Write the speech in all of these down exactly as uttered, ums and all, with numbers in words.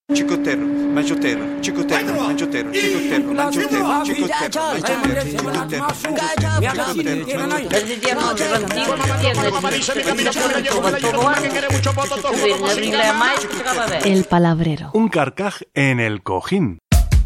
Chicotero, mangiotero, chicotero, mangiotero, chicotero, mangiotero, chicotero, mangiotero, chicotero. El palabrero. Un carcaj en el cojín.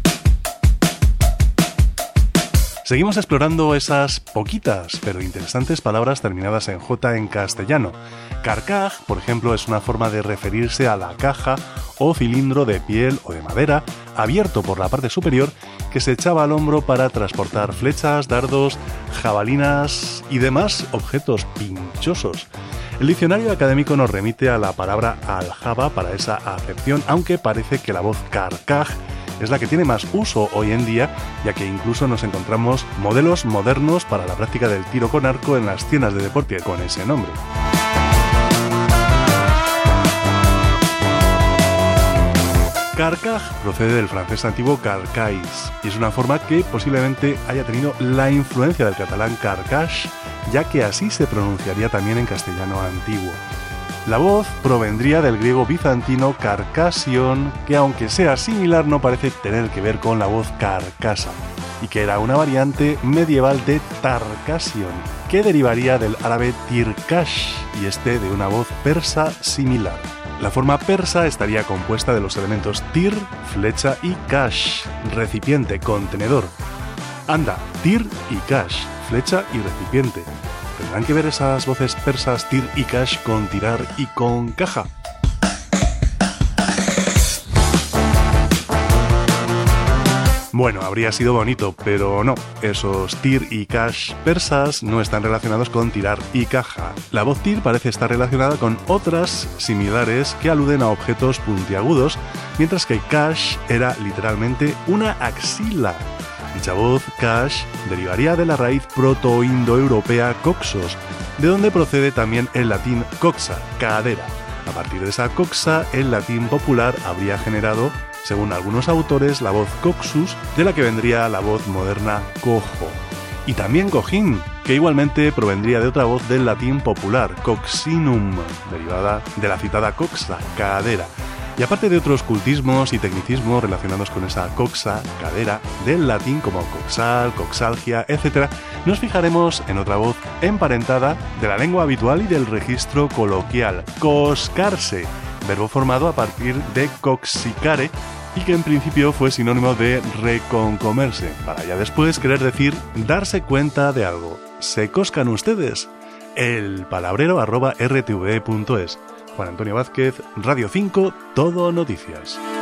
Seguimos explorando esas poquitas pero interesantes palabras terminadas en J en castellano. Carcaj, por ejemplo, es una forma de referirse a la caja o cilindro de piel o de madera abierto por la parte superior que se echaba al hombro para transportar flechas, dardos, jabalinas y demás objetos pinchosos. El diccionario académico nos remite a la palabra aljaba para esa acepción, aunque parece que la voz carcaj es la que tiene más uso hoy en día, ya que incluso nos encontramos modelos modernos para la práctica del tiro con arco en las tiendas de deporte con ese nombre. Carcaj procede del francés antiguo carcais y es una forma que posiblemente haya tenido la influencia del catalán carcaix, ya que así se pronunciaría también en castellano antiguo. La voz provendría del griego bizantino carcasion, que aunque sea similar no parece tener que ver con la voz carcasa, y que era una variante medieval de tarcasion, que derivaría del árabe tirkash y este de una voz persa similar. La forma persa estaría compuesta de los elementos tir, flecha y kash, recipiente, contenedor. Anda, tir y kash, flecha y recipiente. ¿Tendrán que ver esas voces persas tir y kash con tirar y con caja? Bueno, habría sido bonito, pero no. Esos tir y kash persas no están relacionados con tirar y caja. La voz tir parece estar relacionada con otras similares que aluden a objetos puntiagudos, mientras que kash era literalmente una axila. Dicha voz, kash, derivaría de la raíz proto-indoeuropea coxos, de donde procede también el latín coxa, cadera. A partir de esa coxa, el latín popular habría generado, según algunos autores, la voz coxus, de la que vendría la voz moderna cojo. Y también cojín, que igualmente provendría de otra voz del latín popular, coxinum, derivada de la citada coxa, cadera. Y aparte de otros cultismos y tecnicismos relacionados con esa coxa, cadera, del latín como coxal, coxalgia, etcétera, nos fijaremos en otra voz emparentada de la lengua habitual y del registro coloquial, coscarse, verbo formado a partir de coxicare y que en principio fue sinónimo de reconcomerse, para ya después querer decir darse cuenta de algo. ¿Se coscan ustedes? El palabrero arroba r t v e punto es. Juan Antonio Vázquez, Radio cinco, Todo Noticias.